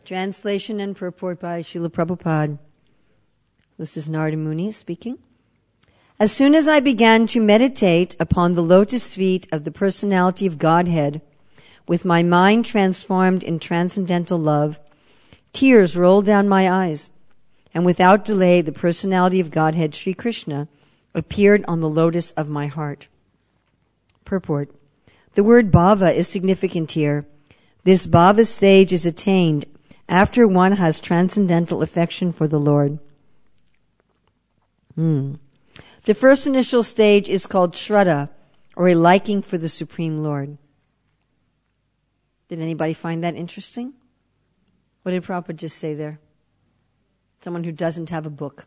Translation and purport by Srila Prabhupada. This is Narada Muni speaking. As soon as I began to meditate upon the lotus feet of the personality of Godhead, with my mind transformed in transcendental love, tears rolled down my eyes, and without delay the personality of Godhead, Sri Krishna, appeared on the lotus of my heart. Purport. The word bhava is significant here. This bhava stage is attained after one has transcendental affection for the Lord. The first initial stage is called shraddha, or a liking for the Supreme Lord. Did anybody find that interesting? What did Prabhupada just say there? Someone who doesn't have a book.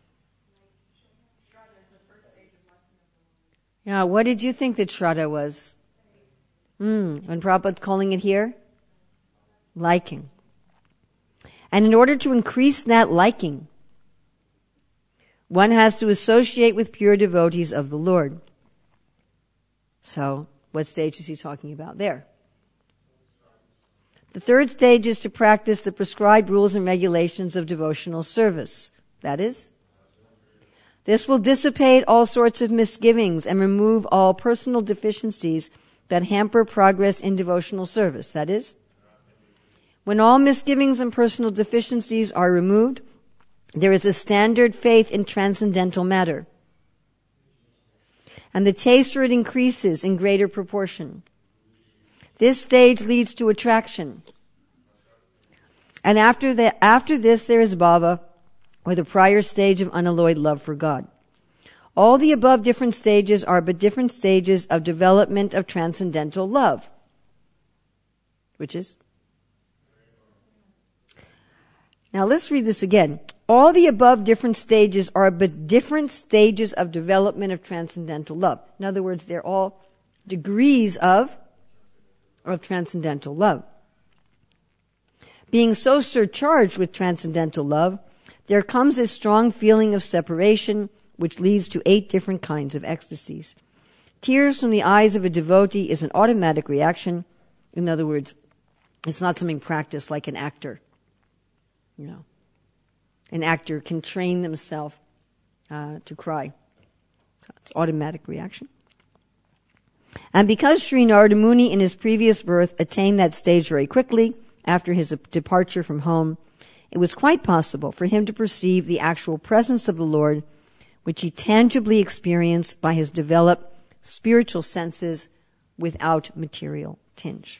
Yeah, what did you think that shraddha was? When Prabhupada calling it here? Liking. And in order to increase that liking, one has to associate with pure devotees of the Lord. So, what stage is he talking about there? The third stage is to practice the prescribed rules and regulations of devotional service. That is, this will dissipate all sorts of misgivings and remove all personal deficiencies that hamper progress in devotional service. That is, when all misgivings and personal deficiencies are removed, there is a standard faith in transcendental matter, and the taste for it increases in greater proportion. This stage leads to attraction. And after this there is bhava, or the prior stage of unalloyed love for God. All the above different stages are but different stages of development of transcendental love. Which is? Now let's read this again. All the above different stages are but different stages of development of transcendental love. In other words, they're all degrees of transcendental love. Being so surcharged with transcendental love, there comes a strong feeling of separation, which leads to 8 different kinds of ecstasies. Tears from the eyes of a devotee is an automatic reaction. In other words, it's not something practiced like an actor. You know, an actor can train themselves to cry. So it's automatic reaction. And because Sri Narada Muni in his previous birth attained that stage very quickly after his departure from home, it was quite possible for him to perceive the actual presence of the Lord, which he tangibly experienced by his developed spiritual senses without material tinge.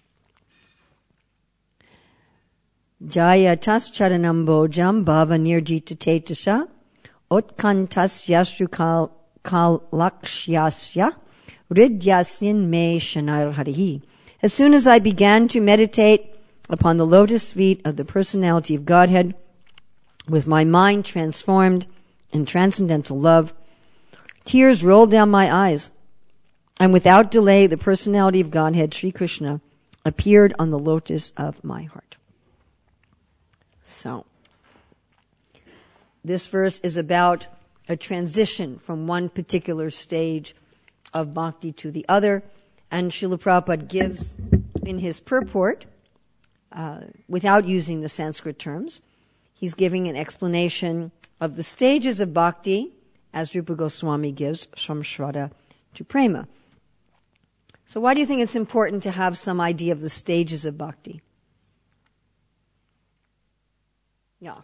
Jaya tas charanam bojam bhava nirjita tetasha utkantas yastru kal lakshyasya ridyasin me shanar harihi. As soon as I began to meditate upon the lotus feet of the personality of Godhead, with my mind transformed in transcendental love, tears rolled down my eyes, and without delay the personality of Godhead, Sri Krishna, appeared on the lotus of my heart. So, this verse is about a transition from one particular stage of bhakti to the other, and Srila Prabhupada gives in his purport, without using the Sanskrit terms, he's giving an explanation of the stages of bhakti, as Rupa Goswami gives, from Shraddha to Prema. So why do you think it's important to have some idea of the stages of bhakti? Yeah.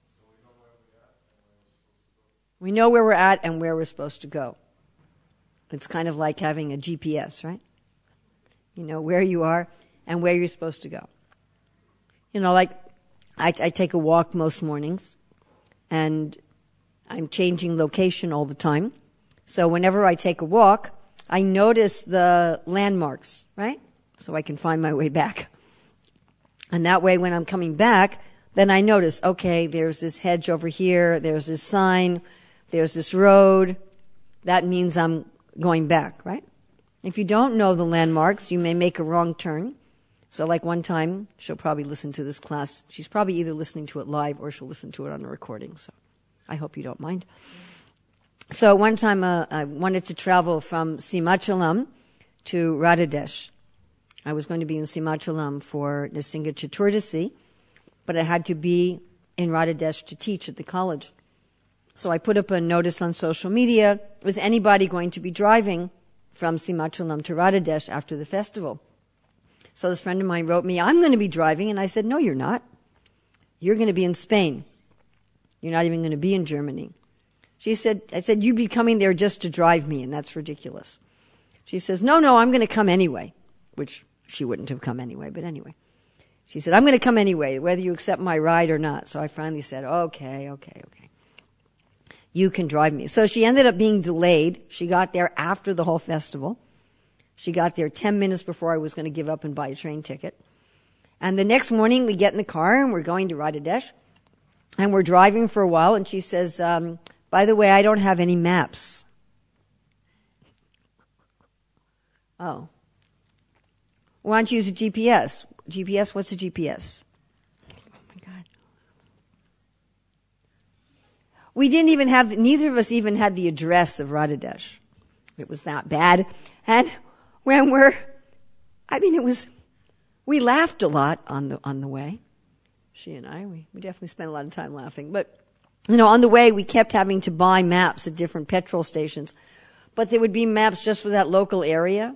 We know where we're at and where we're supposed to go. It's kind of like having a GPS, right? You know where you are and where you're supposed to go. You know, like I take a walk most mornings, and I'm changing location all the time. So whenever I take a walk, I notice the landmarks, right? So I can find my way back. And that way when I'm coming back, then I notice, okay, there's this hedge over here, there's this sign, there's this road. That means I'm going back, right? If you don't know the landmarks, you may make a wrong turn. So like one time, she'll probably listen to this class. She's probably either listening to it live or she'll listen to it on a recording. So I hope you don't mind. So one time I wanted to travel from Simachalam to Radhadesh. I was going to be in Simachalam for Nrsimha Chaturdasi, but I had to be in Radhadesh to teach at the college. So I put up a notice on social media, is anybody going to be driving from Simachalam to Radhadesh after the festival? So this friend of mine wrote me, I'm going to be driving, and I said, no, you're not. You're going to be in Spain. You're not even going to be in Germany. I said, you'd be coming there just to drive me, and that's ridiculous. She says, no, I'm going to come anyway, which she wouldn't have come anyway, but anyway. She said, I'm going to come anyway, whether you accept my ride or not. So I finally said, okay. You can drive me. So she ended up being delayed. She got there after the whole festival. She got there 10 minutes before I was going to give up and buy a train ticket. And the next morning we get in the car and we're going to Radhadesh. And we're driving for a while and she says, by the way, I don't have any maps. Oh. Why don't you use a GPS? GPS? What's a GPS? Neither of us even had the address of Radhadesh. It was that bad. And when we laughed a lot on the way. She and I, we definitely spent a lot of time laughing. But, on the way we kept having to buy maps at different petrol stations. But there would be maps just for that local area.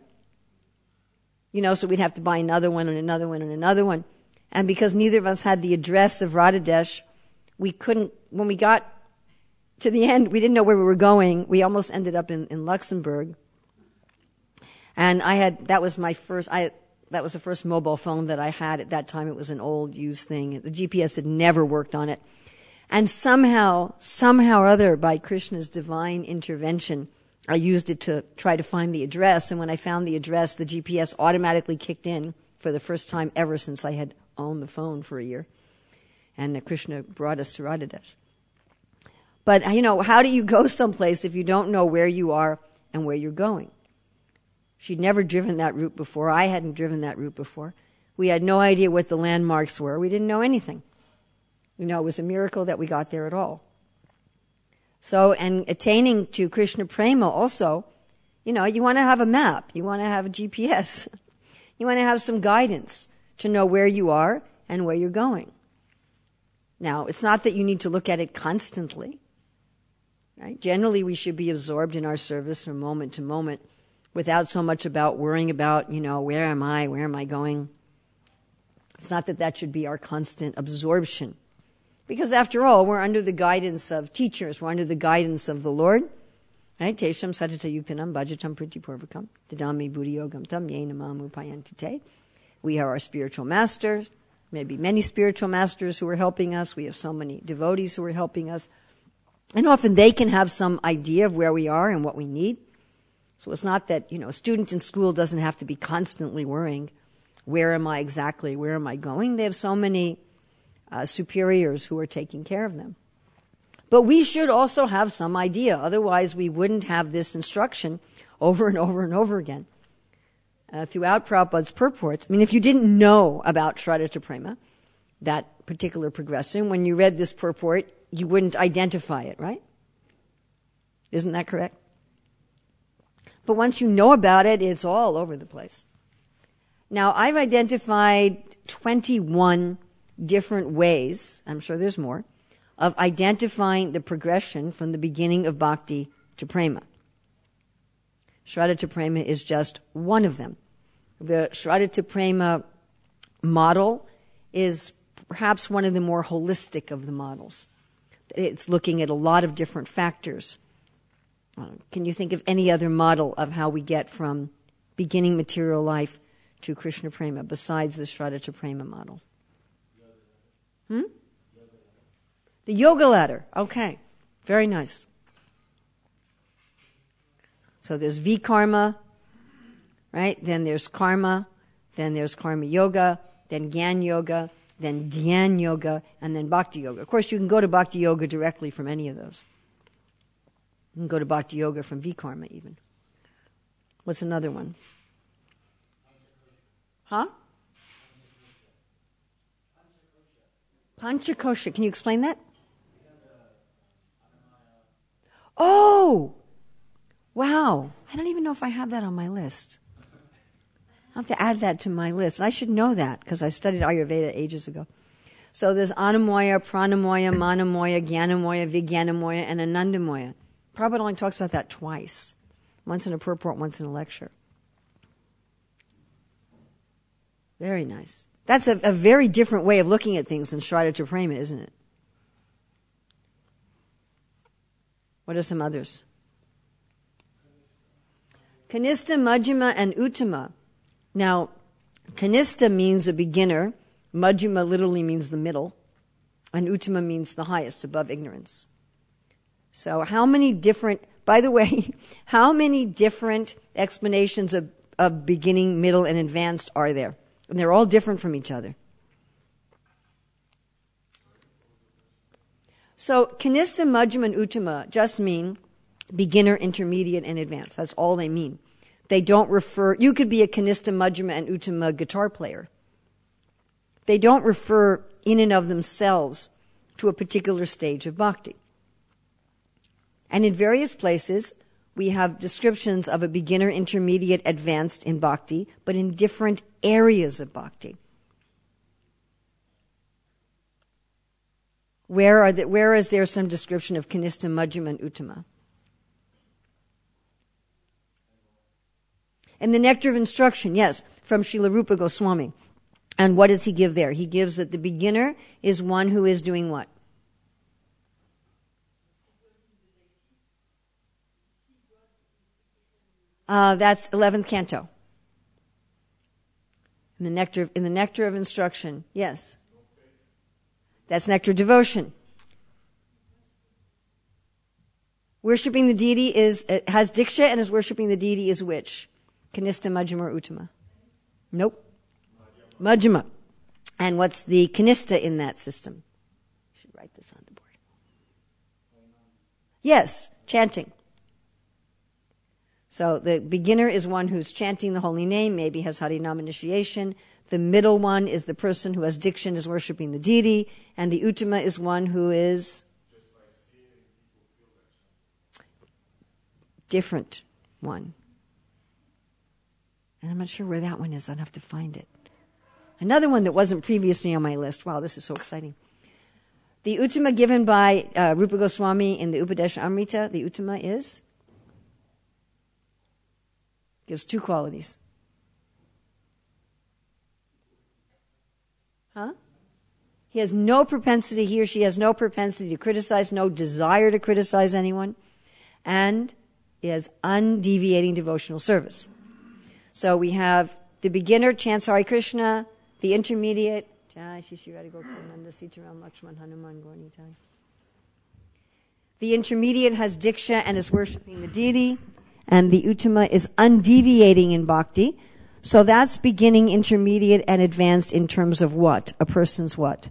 So we'd have to buy another one and another one and another one. And because neither of us had the address of Radhadesh, we couldn't, when we got to the end, we didn't know where we were going. We almost ended up in Luxembourg. And that was the first mobile phone that I had at that time. It was an old used thing. The GPS had never worked on it. And somehow or other, by Krishna's divine intervention, I used it to try to find the address. And when I found the address, the GPS automatically kicked in for the first time ever since I had owned the phone for a year. And Krishna brought us to Radhadesh. But, how do you go someplace if you don't know where you are and where you're going? She'd never driven that route before. I hadn't driven that route before. We had no idea what the landmarks were. We didn't know anything. It was a miracle that we got there at all. So, and attaining to Krishna Prema also, you want to have a map. You want to have a GPS. You want to have some guidance to know where you are and where you're going. Now, it's not that you need to look at it constantly. Right? Generally, we should be absorbed in our service from moment to moment without so much about worrying about, where am I going? It's not that should be our constant absorption. Because after all, we're under the guidance of teachers. We're under the guidance of the Lord. Right? Tesham satata yuktanam bhajatam pritipurvakam tadami buddhiyogam tam yena mamu payantite. We are our spiritual masters. Maybe many spiritual masters who are helping us. We have so many devotees who are helping us. And often they can have some idea of where we are and what we need. So it's not that, a student in school doesn't have to be constantly worrying, where am I exactly, where am I going? They have so many superiors who are taking care of them. But we should also have some idea. Otherwise, we wouldn't have this instruction over and over and over again. Throughout Prabhupada's purports, if you didn't know about Shraddha Prema, that particular progression, when you read this purport, you wouldn't identify it, right? Isn't that correct? But once you know about it, it's all over the place. Now, I've identified 21 different ways, I'm sure there's more, of identifying the progression from the beginning of bhakti to prema. Shraddha Prema is just one of them. The Shraddha Prema model is perhaps one of the more holistic of the models. It's looking at a lot of different factors. Can you think of any other model of how we get from beginning material life to Krishna Prema besides the Shraddha Prema model? The yoga ladder. Okay. Very nice. So there's V-karma, right? Then there's karma. Then there's karma yoga. Then Gyan yoga. Then Dhyan yoga. And then bhakti yoga. Of course, you can go to bhakti yoga directly from any of those. You can go to bhakti yoga from V-karma even. What's another one? Huh? Panchakosha. Can you explain that? Oh! Wow. I don't even know if I have that on my list. I'll have to add that to my list. I should know that because I studied Ayurveda ages ago. So there's Anamoya, Pranamoya, Manamoya, Gyanamoya, Vijnanamoya, and Anandamoya. Prabhupada only talks about that twice. Once in a purport, once in a lecture. Very nice. That's a very different way of looking at things than Shraddha Prema, isn't it? What are some others? Kanista, Majjhima, and Uttama. Now, Kanista means a beginner. Majjhima literally means the middle. And Uttama means the highest, above ignorance. So how many different explanations of beginning, middle, and advanced are there? And they're all different from each other. So Kanista, Majjhima, and Uttama just mean beginner, intermediate, and advanced. That's all they mean. They don't refer, you could be a Kanista, Majjhima, and Uttama guitar player. They don't refer in and of themselves to a particular stage of bhakti. And in various places, we have descriptions of a beginner, intermediate, advanced in bhakti, but in different areas of bhakti. Where is there some description of Kanista, Majjhima, and Uttama? And the Nectar of Instruction, yes, from Srila Rupa Goswami. And what does he give there? He gives that the beginner is one who is doing what? That's 11th canto. In the Nectar of Instruction, yes. That's Nectar Devotion. Worshipping the deity has Diksha and is worshipping the deity is which? Kanista, Majjhima, or Uttama? Nope. Majjhima. And what's the Kanista in that system? I should write this on the board. Yes, chanting. So the beginner is one who's chanting the holy name, maybe has Harinam initiation. The middle one is the person who has Diksha and is worshipping the deity. And the Uttama is one who is different one. And I'm not sure where that one is. I'll have to find it. Another one that wasn't previously on my list. Wow, this is so exciting. The Uttama given by Rupa Goswami in the Upadesha Amrita, the Uttama gives two qualities. He has no propensity, he or she has no propensity to criticize, no desire to criticize anyone, and is undeviating devotional service. So we have the beginner, chants Hare Krishna, the intermediate, the intermediate has Diksha and is worshipping the deity, and the Uttama is undeviating in bhakti. So that's beginning, intermediate, and advanced in terms of what? A person's what?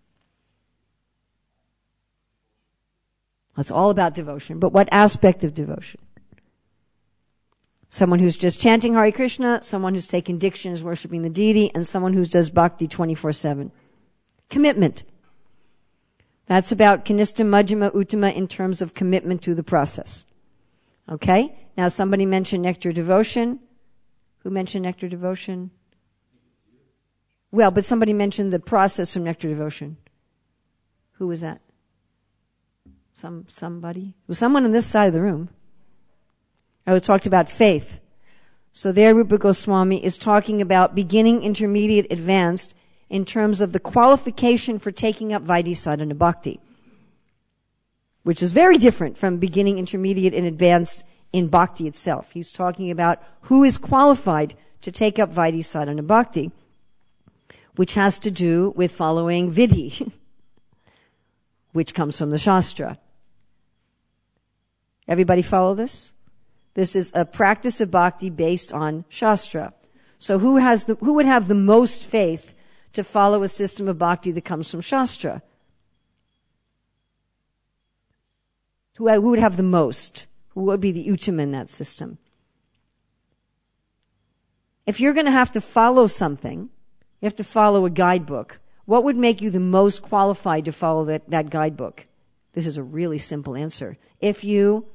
It's all about devotion. But what aspect of devotion? Someone who's just chanting Hare Krishna, someone who's taken Diksha and is worshipping the deity, and someone who does bhakti 24/7. Commitment. That's about Kanista, Majjhima, Uttama in terms of commitment to the process. Okay? Now somebody mentioned Nectar Devotion. Who mentioned Nectar Devotion? Well, but somebody mentioned the process from Nectar Devotion. Who was that? Somebody? It was someone on this side of the room. I was talked about faith. So there Rupa Goswami is talking about beginning, intermediate, advanced in terms of the qualification for taking up Vaidhi Sadhana Bhakti, which is very different from beginning, intermediate, and advanced in Bhakti itself. He's talking about who is qualified to take up Vaidhi Sadhana Bhakti, which has to do with following Vidhi, which comes from the Shastra. Everybody follow this? This is a practice of bhakti based on Shastra. So who would have the most faith to follow a system of bhakti that comes from Shastra? Who would have the most? Who would be the Uttama in that system? If you're going to have to follow something, you have to follow a guidebook. What would make you the most qualified to follow that guidebook? This is a really simple answer. If you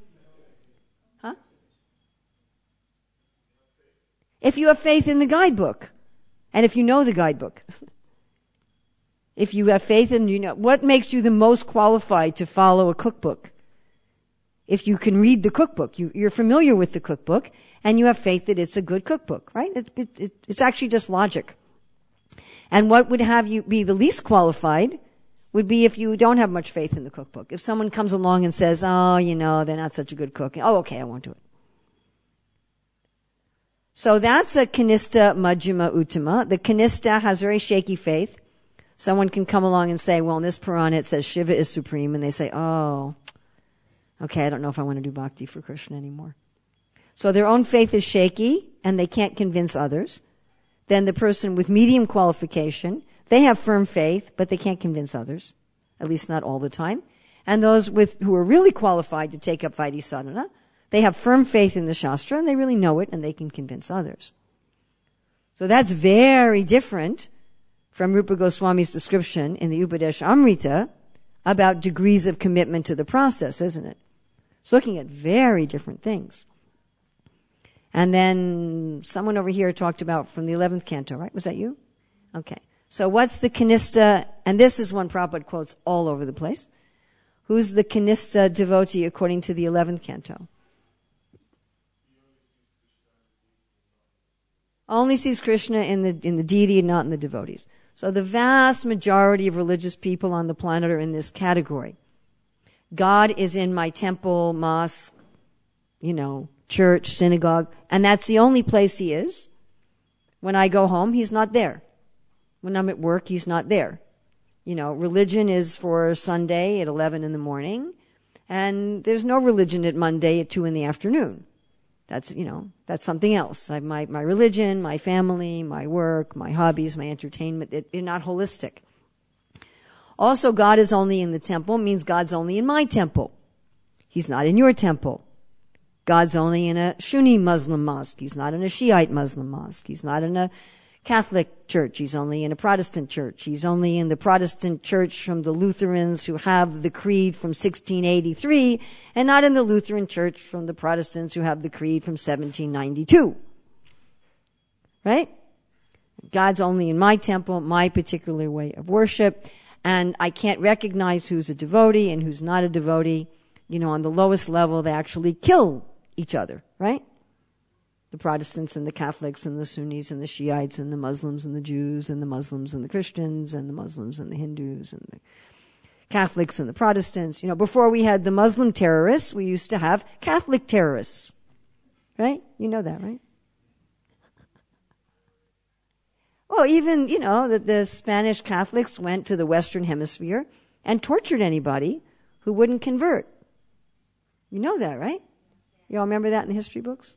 have faith in the guidebook, and if you know the guidebook. If you have faith in, what makes you the most qualified to follow a cookbook? If you can read the cookbook, you're familiar with the cookbook, and you have faith that it's a good cookbook, right? It's actually just logic. And what would have you be the least qualified would be if you don't have much faith in the cookbook. If someone comes along and says, they're not such a good cook. Oh, okay, I won't do it. So that's a Kanista Majjhima Uttama. The Kanista has very shaky faith. Someone can come along and say, well, in this Purana it says Shiva is supreme, and they say, oh, okay, I don't know if I want to do bhakti for Krishna anymore. So their own faith is shaky, and they can't convince others. Then the person with medium qualification, they have firm faith, but they can't convince others, at least not all the time. And those who are really qualified to take up Vaidhi sadhana, they have firm faith in the Shastra, and they really know it, and they can convince others. So that's very different from Rupa Goswami's description in the Upadesha Amrita about degrees of commitment to the process, isn't it? It's looking at very different things. And then someone over here talked about from the 11th canto, right? Was that you? Okay. So what's the Kanista? And this is one Prabhupada quotes all over the place. Who's the Kanista devotee according to the 11th canto? Only sees Krishna in the deity and not in the devotees. So the vast majority of religious people on the planet are in this category. God is in my temple, mosque, church, synagogue, and that's the only place he is. When I go home, he's not there. When I'm at work, he's not there. Religion is for Sunday at 11 in the morning, and there's no religion at Monday at 2 in the afternoon. That's something else. My religion, my family, my work, my hobbies, my entertainment, they're not holistic. Also, God is only in the temple means God's only in my temple. He's not in your temple. God's only in a Sunni Muslim mosque. He's not in a Shiite Muslim mosque. He's not in a Catholic church. He's only in a Protestant church. He's only in the Protestant church from the Lutherans who have the creed from 1683, and not in the Lutheran church from the Protestants who have the creed from 1792. Right? God's only in my temple, my particular way of worship, and I can't recognize who's a devotee and who's not a devotee. On the lowest level, they actually kill each other, right? The Protestants and the Catholics and the Sunnis and the Shiites and the Muslims and the Jews and the Muslims and the Christians and the Muslims and the Hindus and the Catholics and the Protestants. Before we had the Muslim terrorists, we used to have Catholic terrorists. Right? You know that, right? Well, even, the Spanish Catholics went to the Western Hemisphere and tortured anybody who wouldn't convert. You know that, right? You all remember that in the history books?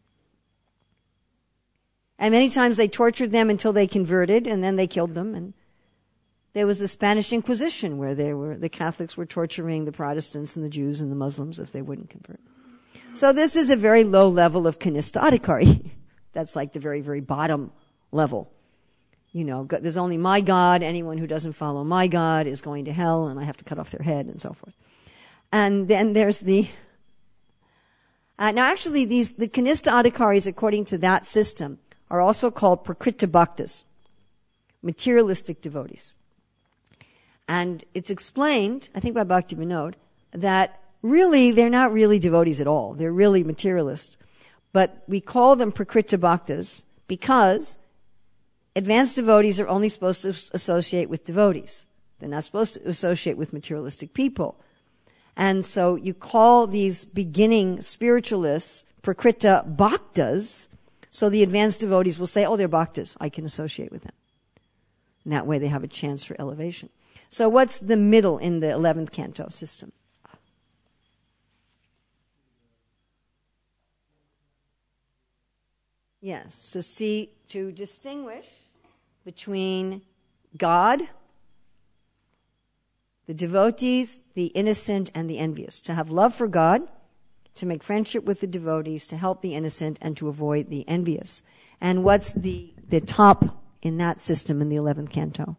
And many times they tortured them until they converted, and then they killed them. And there was the Spanish Inquisition where the Catholics were torturing the Protestants and the Jews and the Muslims if they wouldn't convert. So this is a very low level of Kanista Adhikari. That's like the very, very bottom level. There's only my God. Anyone who doesn't follow my God is going to hell, and I have to cut off their head, and so forth. And then there's the now actually the Kanista Adhikaris, according to that system, are also called Prakrita Bhaktas, materialistic devotees. And it's explained, I think by Bhakti Vinod, that really they're not really devotees at all. They're really materialists. But we call them Prakrita Bhaktas because advanced devotees are only supposed to associate with devotees. They're not supposed to associate with materialistic people. And so you call these beginning spiritualists Prakrita Bhaktas, so the advanced devotees will say, oh, they're bhaktas. I can associate with them. And that way they have a chance for elevation. So what's the middle in the 11th canto system? Yes, to distinguish between God, the devotees, the innocent, and the envious. To have love for God, to make friendship with the devotees, to help the innocent, and to avoid the envious. And what's the top in that system in the 11th canto?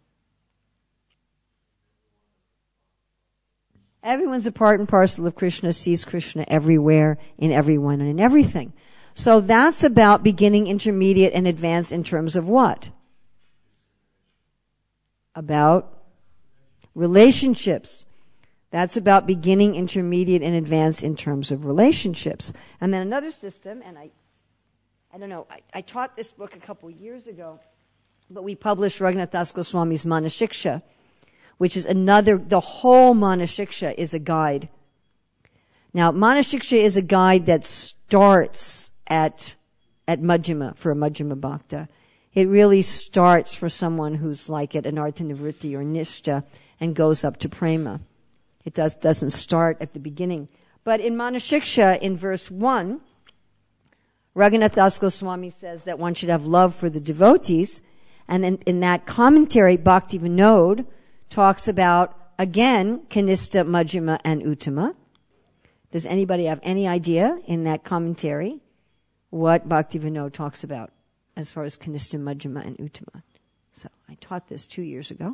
Everyone's a part and parcel of Krishna, sees Krishna everywhere, in everyone, and in everything. So that's about beginning, intermediate, and advanced in terms of what? about relationships. That's about beginning, intermediate, and advanced in terms of relationships. And then another system, and I don't know, I taught this book a couple years ago, but we published Raghunath Das Goswami's Manashiksha, which is the whole Manashiksha is a guide. Now, Manashiksha is a guide that starts at Majjhima, for a Majjhima Bhakta. It really starts for someone who's like at Anartha Nivritti or Nishta and goes up to Prema. It doesn't start at the beginning. But in Manashiksha, in verse 1, Raghunath Das Goswami says that one should have love for the devotees. And in that commentary, Bhakti Vinod talks about, again, Kanista, Majjhima, and Uttama. Does anybody have any idea in that commentary what Bhakti Vinod talks about as far as Kanista, Majjhima, and Uttama? So I taught this 2 years ago.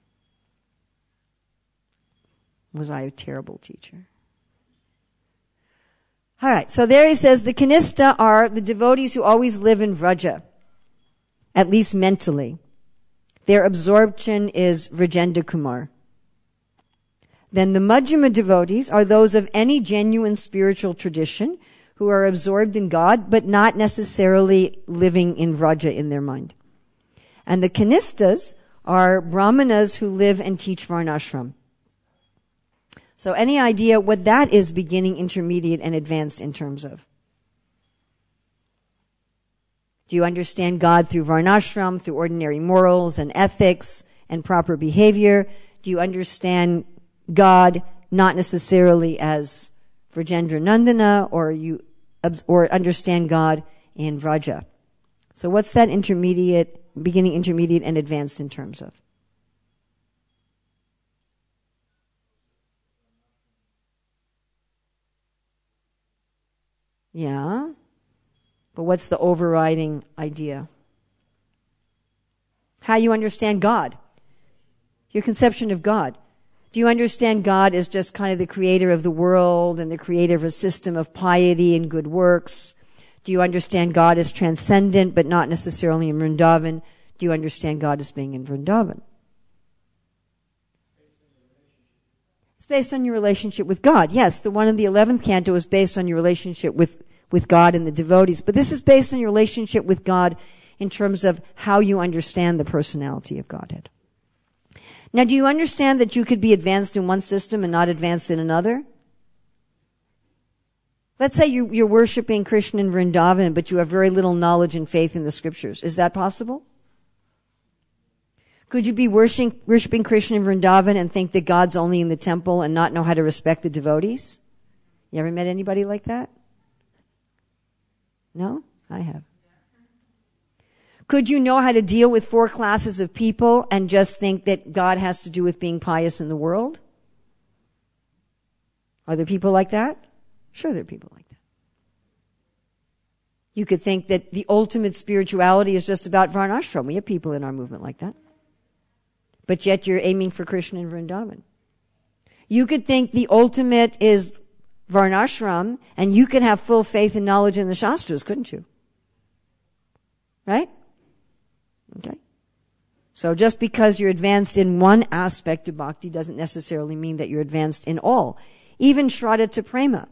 Was I a terrible teacher? All right, so there he says the Kanista are the devotees who always live in Vraja, at least mentally. Their absorption is Vrajendra Kumar. Then the Majjhima devotees are those of any genuine spiritual tradition who are absorbed in God, but not necessarily living in Vraja in their mind. And the Kanistas are Brahmanas who live and teach Varnashram. So any idea what that is, beginning, intermediate, and advanced in terms of? Do you understand God through Varnashram, through ordinary morals and ethics and proper behavior? Do you understand God not necessarily as Vrajendra Nandana, or understand God in Vraja? So what's that intermediate, beginning, intermediate, and advanced in terms of? Yeah. But what's the overriding idea? How you understand God. Your conception of God. Do you understand God as just kind of the creator of the world and the creator of a system of piety and good works? Do you understand God as transcendent but not necessarily in Vrindavan? Do you understand God as being in Vrindavan? It's based on your relationship with God. Yes, the one in the 11th canto is based on your relationship with God and the devotees. But this is based on your relationship with God in terms of how you understand the personality of Godhead. Now, do you understand that you could be advanced in one system and not advanced in another? Let's say you're worshiping Krishna in Vrindavan, but you have very little knowledge and faith in the scriptures. Is that possible? Could you be worshiping Krishna in Vrindavan and think that God's only in the temple and not know how to respect the devotees? You ever met anybody like that? No? I have. Could you know how to deal with 4 classes of people and just think that God has to do with being pious in the world? Are there people like that? Sure, there are people like that. You could think that the ultimate spirituality is just about Varnashram. We have people in our movement like that. But yet you're aiming for Krishna in Vrindavan. You could think the ultimate is Varnashram, and you can have full faith and knowledge in the Shastras, couldn't you? Right? Okay. So just because you're advanced in one aspect of bhakti doesn't necessarily mean that you're advanced in all. Even Shraddha to Prema.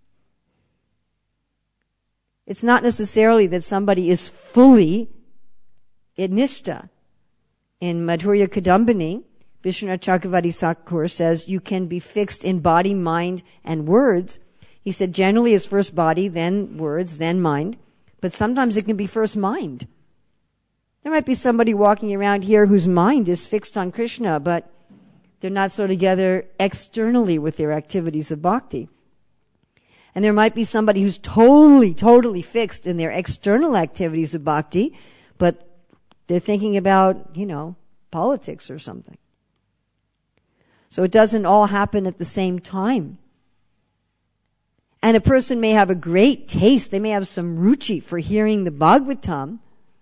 It's not necessarily that somebody is fully Nishta. In Madhurya Kadambini, Vishwanath Chakravarti Thakur says you can be fixed in body, mind, and words. He said generally it's first body, then words, then mind. But sometimes it can be first mind. There might be somebody walking around here whose mind is fixed on Krishna, but they're not so together externally with their activities of bhakti. And there might be somebody who's totally fixed in their external activities of bhakti, but they're thinking about, politics or something. So it doesn't all happen at the same time. And a person may have a great taste. They may have some ruchi for hearing the Bhagavatam,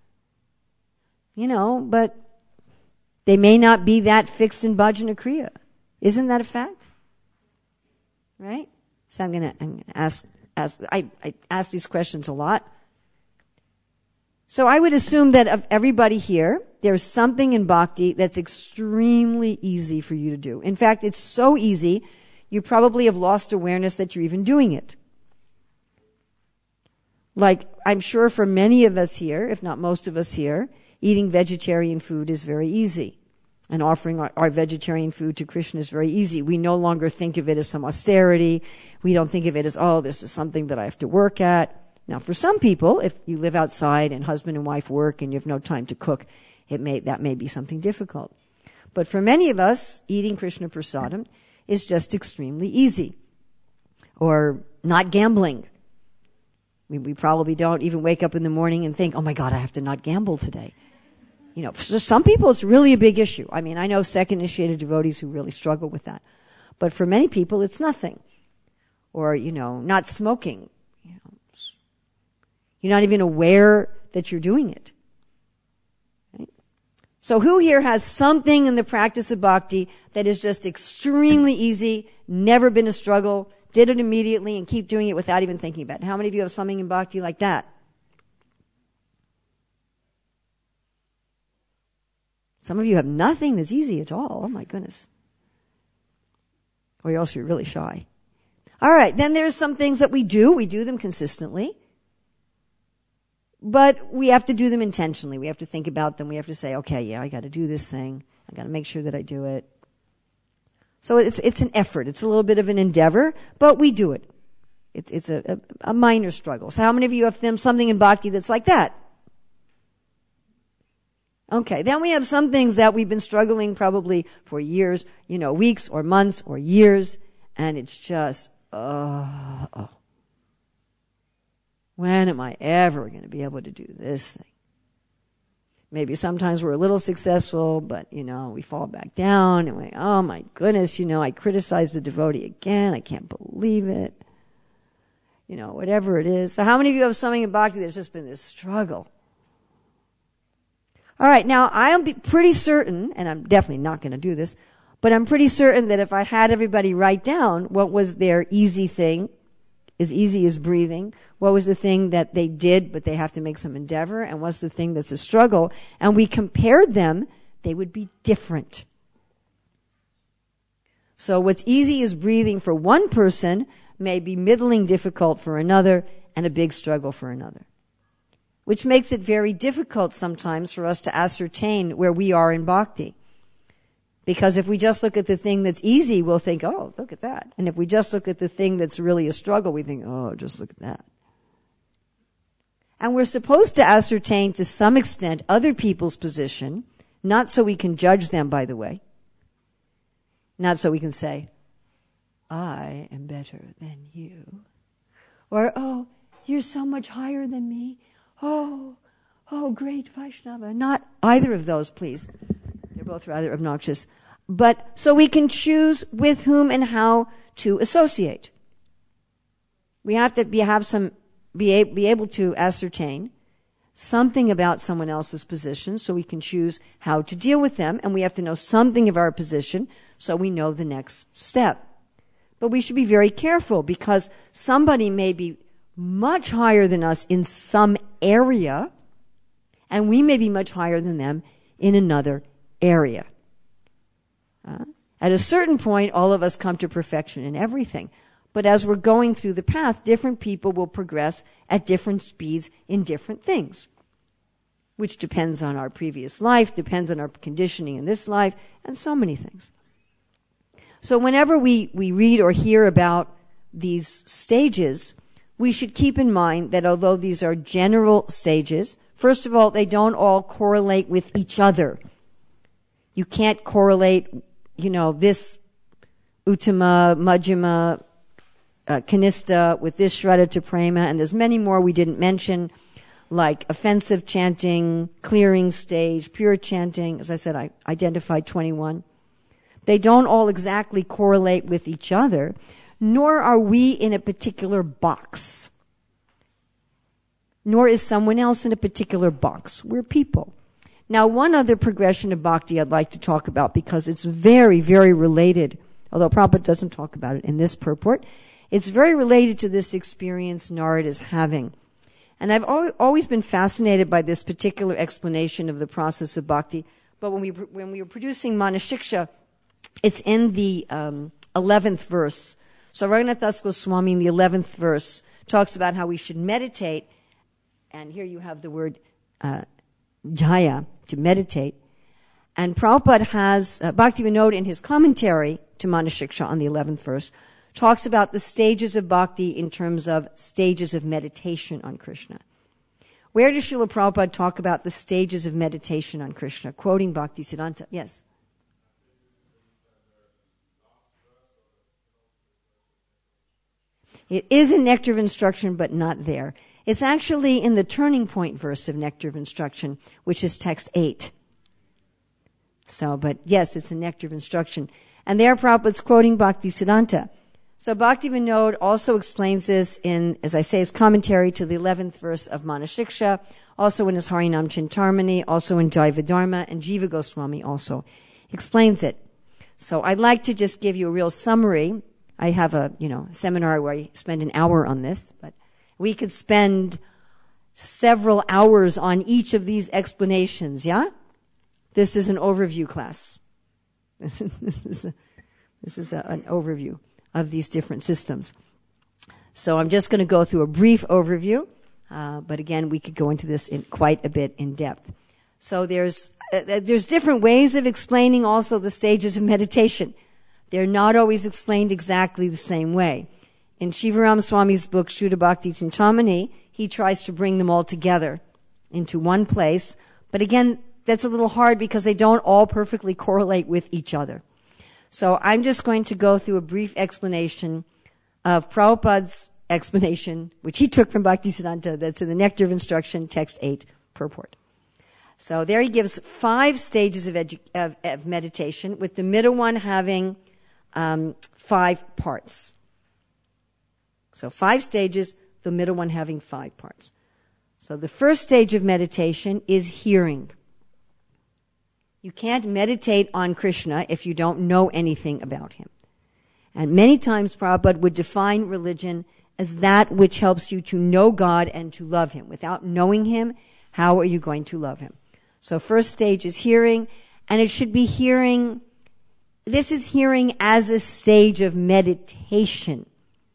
but they may not be that fixed in bhajana kriya. Isn't that a fact? Right? So I'm going to ask I ask these questions a lot. So I would assume that of everybody here, there's something in bhakti that's extremely easy for you to do. In fact, it's so easy, you probably have lost awareness that you're even doing it. Like, I'm sure for many of us here, if not most of us here, eating vegetarian food is very easy. And offering our vegetarian food to Krishna is very easy. We no longer think of it as some austerity. We don't think of it as, oh, this is something that I have to work at. Now, for some people, if you live outside and husband and wife work and you have no time to cook, that may be something difficult. But for many of us, eating Krishna prasadam is just extremely easy. Or not gambling. We probably don't even wake up in the morning and think, oh my God, I have to not gamble today. You know, for some people it's really a big issue. I mean, I know second initiated devotees who really struggle with that. But for many people it's nothing. Or, not smoking. You're not even aware that you're doing it. Right? So who here has something in the practice of bhakti that is just extremely easy, never been a struggle, did it immediately and keep doing it without even thinking about it? How many of you have something in bhakti like that? Some of you have nothing that's easy at all. Oh my goodness. Or else you're really shy. All right, then there's some things that we do. We do them consistently. But we have to do them intentionally. We have to think about them. We have to say, okay, yeah, I got to do this thing. I got to make sure that I do it. So it's an effort. It's a little bit of an endeavor, but we do it. It's a minor struggle. So how many of you have something in bhakti that's like that? Okay, then we have some things that we've been struggling probably for years, weeks or months or years, and it's just, when am I ever going to be able to do this thing? Maybe sometimes we're a little successful, but, we fall back down and oh my goodness, I criticized the devotee again. I can't believe it. Whatever it is. So how many of you have something in bhakti that's just been this struggle? All right, now I'll be pretty certain, and I'm definitely not going to do this, but I'm pretty certain that if I had everybody write down what was their easy thing, as easy as breathing, what was the thing that they did but they have to make some endeavor, and what's the thing that's a struggle, and we compared them, they would be different. So what's easy as breathing for one person may be middling difficult for another and a big struggle for another. Which makes it very difficult sometimes for us to ascertain where we are in bhakti. Because if we just look at the thing that's easy, we'll think, oh, look at that. And if we just look at the thing that's really a struggle, we think, oh, just look at that. And we're supposed to ascertain to some extent other people's position, not so we can judge them, by the way. Not so we can say, I am better than you. Or, oh, you're so much higher than me. Oh, great Vaishnava. Not either of those, please. They're both rather obnoxious. But so we can choose with whom and how to associate. We have to be able to ascertain something about someone else's position so we can choose how to deal with them, and we have to know something of our position so we know the next step. But we should be very careful because somebody may be much higher than us in some area, and we may be much higher than them in another area. At a certain point, all of us come to perfection in everything. But as we're going through the path, different people will progress at different speeds in different things, which depends on our previous life, depends on our conditioning in this life, and so many things. So whenever we read or hear about these stages, we should keep in mind that although these are general stages, first of all, they don't all correlate with each other. You can't correlate, this Uttama, Majjhima, Kanista with this Shraddha to Prema, and there's many more we didn't mention, like offensive chanting, clearing stage, pure chanting. As I said, I identified 21. They don't all exactly correlate with each other, nor are we in a particular box. Nor is someone else in a particular box. We're people. Now, one other progression of bhakti I'd like to talk about because it's very, very related, although Prabhupada doesn't talk about it in this purport. It's very related to this experience Narad is having. And I've always been fascinated by this particular explanation of the process of bhakti. But when we were producing Manashiksha, it's in the 11th verse. So Raghunath Das Goswami in the 11th verse talks about how we should meditate. And here you have the word jaya, to meditate. And Prabhupada has, Bhaktivinoda in his commentary to Manashiksha on the 11th verse, talks about the stages of bhakti in terms of stages of meditation on Krishna. Where does Srila Prabhupada talk about the stages of meditation on Krishna? Quoting Bhaktisiddhanta. Yes? It is in Nectar of Instruction, but not there. It's actually in the turning point verse of Nectar of Instruction, which is text 8. So, but yes, it's in Nectar of Instruction. And there Prabhupada's quoting Bhaktisiddhanta. So Bhaktivinoda also explains this in, as I say, his commentary to the 11th verse of Manashiksha, also in his Harinam Chintamani, also in Jaiva Dharma, and Jiva Goswami also explains it. So I'd like to just give you a real summary. I have a, seminar where I spend an hour on this, but we could spend several hours on each of these explanations, yeah? This is an overview class. This is an overview of these different systems. So I'm just going to go through a brief overview, but again, we could go into this in quite a bit in depth. So there's different ways of explaining also the stages of meditation. They're not always explained exactly the same way. In Shivaram Swami's book, Shuddha Bhakti Chintamani, he tries to bring them all together into one place. But again, that's a little hard because they don't all perfectly correlate with each other. So I'm just going to go through a brief explanation of Prabhupada's explanation, which he took from Bhaktisiddhanta, that's in the Nectar of Instruction, text 8, purport. So there he gives 5 stages of meditation, with the middle one having 5 parts. So 5 stages, the middle one having 5 parts. So the first stage of meditation is hearing. You can't meditate on Krishna if you don't know anything about him. And many times Prabhupada would define religion as that which helps you to know God and to love him. Without knowing him, how are you going to love him? So first stage is hearing, and it should be hearing. This is hearing as a stage of meditation.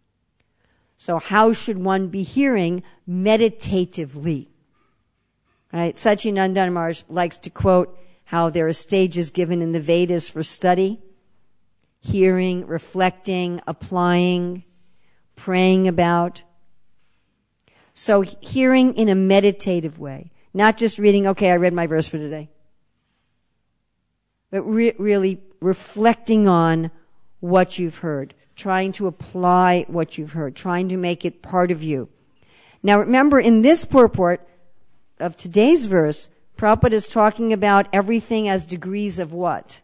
So how should one be hearing? Meditatively. Right? Satchidananda Maharaj likes to quote how there are stages given in the Vedas for study: hearing, reflecting, applying, praying about. So hearing in a meditative way, not just reading, okay, I read my verse for today, but really reflecting on what you've heard, trying to apply what you've heard, trying to make it part of you. Now remember, in this purport of today's verse, Prabhupada is talking about everything as degrees of what?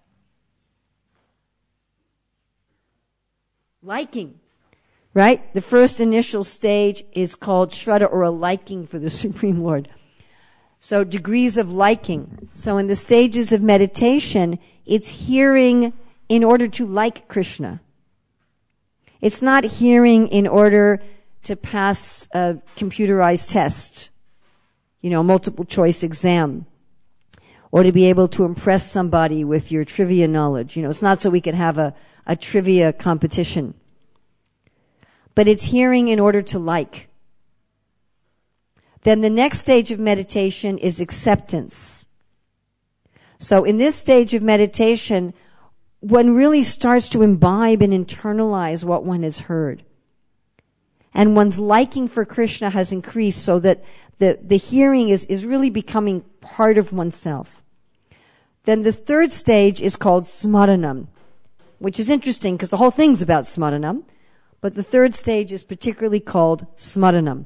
Liking. Right? The first initial stage is called Shraddha, or a liking for the Supreme Lord. So degrees of liking. So in the stages of meditation, it's hearing in order to like Krishna. It's not hearing in order to pass a computerized test, multiple choice exam, or to be able to impress somebody with your trivia knowledge. It's not so we can have a trivia competition. But it's hearing in order to like. Then the next stage of meditation is acceptance. So in this stage of meditation, one really starts to imbibe and internalize what one has heard. And one's liking for Krishna has increased so that the hearing is really becoming part of oneself. Then the third stage is called smaranam, which is interesting because the whole thing's about smaranam, but the third stage is particularly called smaranam.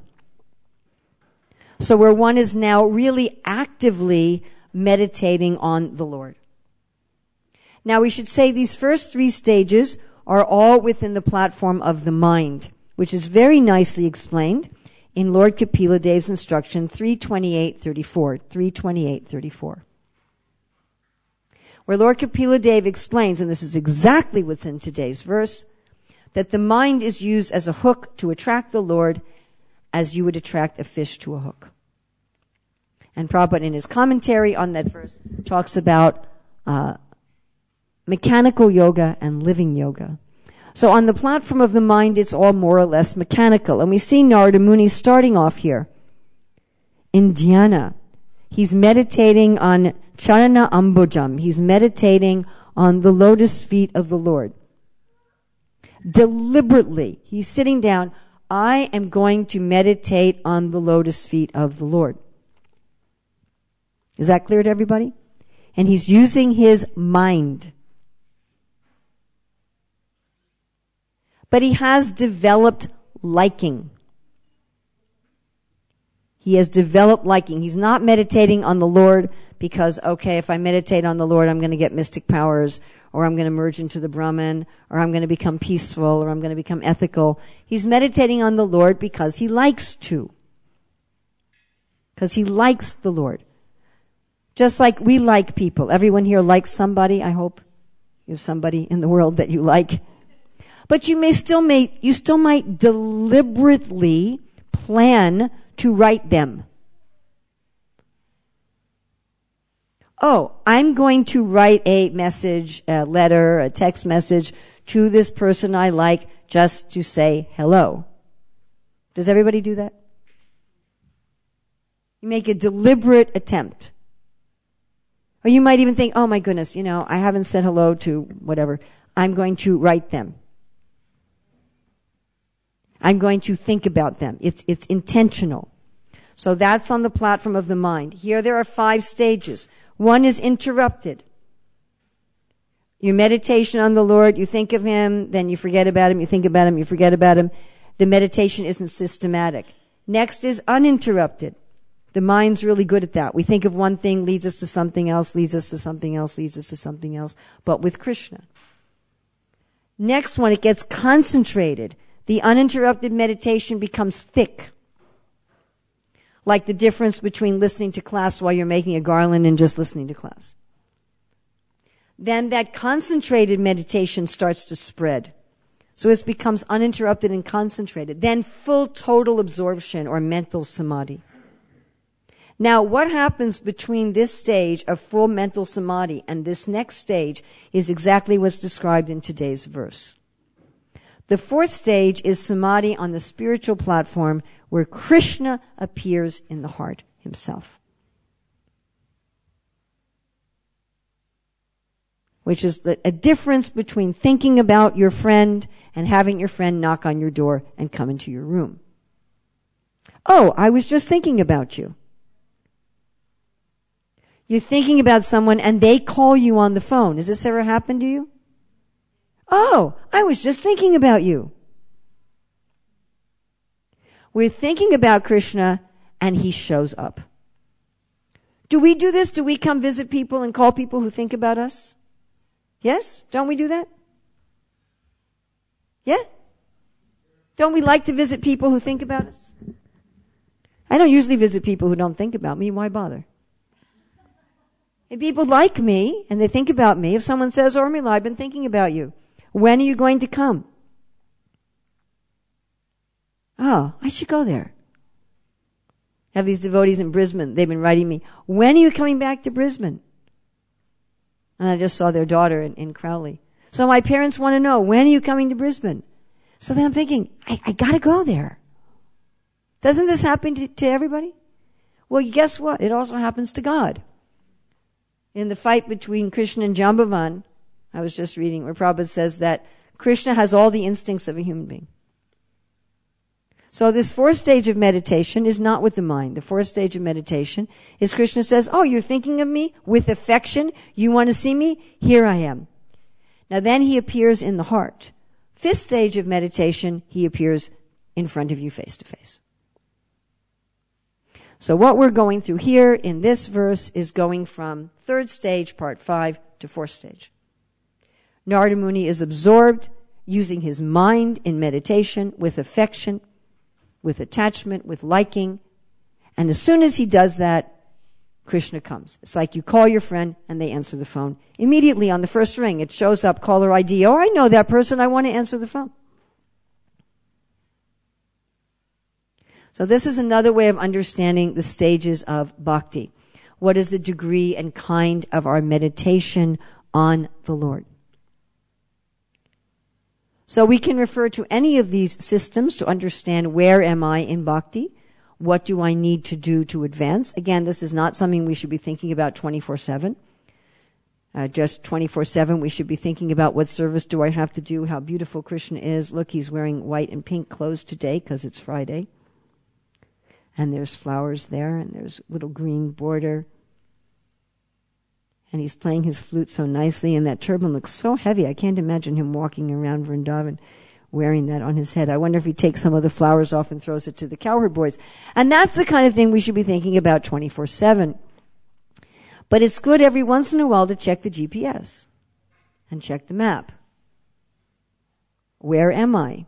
So where one is now really actively meditating on the Lord. Now we should say these first 3 stages are all within the platform of the mind, which is very nicely explained in Lord Kapila Dev's instruction 328.34, 328.34. Where Lord Kapila Dev explains, and this is exactly what's in today's verse, that the mind is used as a hook to attract the Lord, as you would attract a fish to a hook. And Prabhupada, in his commentary on that verse, talks about mechanical yoga and living yoga. So on the platform of the mind, it's all more or less mechanical. And we see Narada Muni starting off here in dhyana. He's meditating on Charana Ambojam. He's meditating on the lotus feet of the Lord. Deliberately, he's sitting down. I am going to meditate on the lotus feet of the Lord. Is that clear to everybody? And he's using his mind. But he has developed liking. He has developed liking. He's not meditating on the Lord because, okay, if I meditate on the Lord, I'm going to get mystic powers, or I'm going to merge into the Brahman, or I'm going to become peaceful, or I'm going to become ethical. He's meditating on the Lord because he likes to. Because he likes the Lord. Just like we like people. Everyone here likes somebody, I hope. You have somebody in the world that you like. But you still might deliberately plan to write them. Oh, I'm going to write a message, a letter, a text message to this person I like just to say hello. Does everybody do that? You make a deliberate attempt. Or you might even think, oh my goodness, I haven't said hello to whatever. I'm going to write them. I'm going to think about them. It's intentional. So that's on the platform of the mind. Here there are 5 stages. 1 is interrupted. Your meditation on the Lord, you think of Him, then you forget about Him, you think about Him, you forget about Him. The meditation isn't systematic. Next is uninterrupted. The mind's really good at that. We think of one thing, leads us to something else, leads us to something else, leads us to something else, but with Krishna. Next one, it gets concentrated. The uninterrupted meditation becomes thick. Like the difference between listening to class while you're making a garland and just listening to class. Then that concentrated meditation starts to spread. So it becomes uninterrupted and concentrated. Then full total absorption or mental samadhi. Now, what happens between this stage of full mental samadhi and this next stage is exactly what's described in today's verse. The 4th stage is samadhi on the spiritual platform where Krishna appears in the heart himself. Which is a difference between thinking about your friend and having your friend knock on your door and come into your room. Oh, I was just thinking about you. You're thinking about someone and they call you on the phone. Has this ever happened to you? Oh, I was just thinking about you. We're thinking about Krishna and he shows up. Do we do this? Do we come visit people and call people who think about us? Yes? Don't we do that? Yeah? Don't we like to visit people who think about us? I don't usually visit people who don't think about me. Why bother? If people like me and they think about me, if someone says, oh, Urmila, I've been thinking about you. When are you going to come? Oh, I should go there. I have these devotees in Brisbane. They've been writing me, when are you coming back to Brisbane? And I just saw their daughter in Crowley. So my parents want to know, when are you coming to Brisbane? So then I'm thinking, I gotta go there. Doesn't this happen to everybody? Well, guess what? It also happens to God. In the fight between Krishna and Jambavan, I was just reading where Prabhupada says that Krishna has all the instincts of a human being. So this 4th stage of meditation is not with the mind. The 4th stage of meditation is Krishna says, oh, you're thinking of me with affection? You want to see me? Here I am. Now then he appears in the heart. 5th stage of meditation, he appears in front of you face to face. So what we're going through here in this verse is going from 3rd stage, part 5, to 4th stage. Narada Muni is absorbed using his mind in meditation with affection, with attachment, with liking. And as soon as he does that, Krishna comes. It's like you call your friend and they answer the phone. Immediately on the first ring, it shows up caller ID. Oh, I know that person. I want to answer the phone. So this is another way of understanding the stages of bhakti. What is the degree and kind of our meditation on the Lord? So we can refer to any of these systems to understand where am I in bhakti? What do I need to do to advance? Again, this is not something we should be thinking about 24/7. Just 24/7, we should be thinking about what service do I have to do, how beautiful Krishna is. Look, he's wearing white and pink clothes today because it's Friday. And there's flowers there, and there's a little green border. And he's playing his flute so nicely, and that turban looks so heavy. I can't imagine him walking around Vrindavan wearing that on his head. I wonder if he takes some of the flowers off and throws it to the cowherd boys. And that's the kind of thing we should be thinking about 24/7. But it's good every once in a while to check the GPS and check the map. Where am I?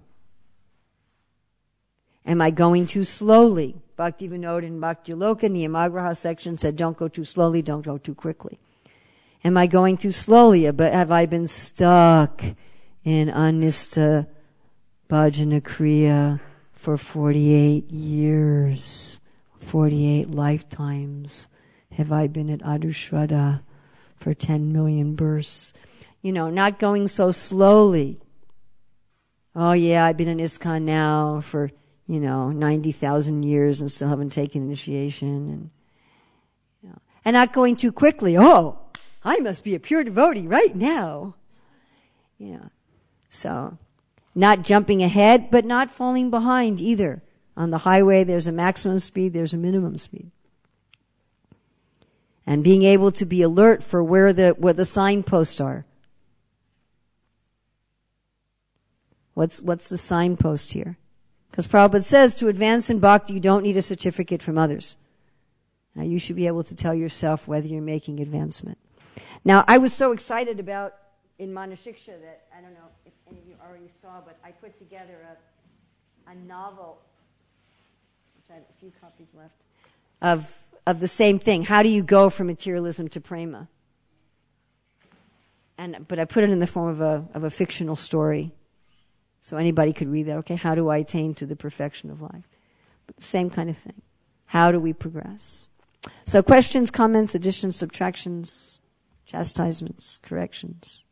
Am I going too slowly? Bhaktivinoda in Bhakti Loka, Niyamagraha section said, don't go too slowly, don't go too quickly. Am I going too slowly? But have I been stuck in Anista Bhajana Kriya for 48 years, 48 lifetimes? Have I been at Adhushraddha for 10 million births? Not going so slowly. Oh yeah, I've been in ISKCON now for 90,000 years and still haven't taken initiation. And not going too quickly. Oh, I must be a pure devotee right now. So, not jumping ahead, but not falling behind either. On the highway, there's a maximum speed, there's a minimum speed. And being able to be alert for where the signposts are. What's the signpost here? Because Prabhupada says to advance in bhakti, you don't need a certificate from others. Now you should be able to tell yourself whether you're making advancement. Now I was so excited about in Manashiksha that, I don't know if any of you already saw, but I put together a novel, which I have a few copies left, of the same thing. How do you go from materialism to prema? But I put it in the form of a fictional story. So anybody could read that. Okay, how do I attain to the perfection of life? But the same kind of thing. How do we progress? So questions, comments, additions, subtractions, chastisements, corrections.